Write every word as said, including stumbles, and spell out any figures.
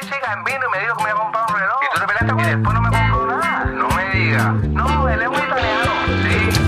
chica en vino y me dijo que me iba a comprar un reloj. Y tú te peleaste y después no me compró nada. No me digas. No, él es muy italiano. Sí.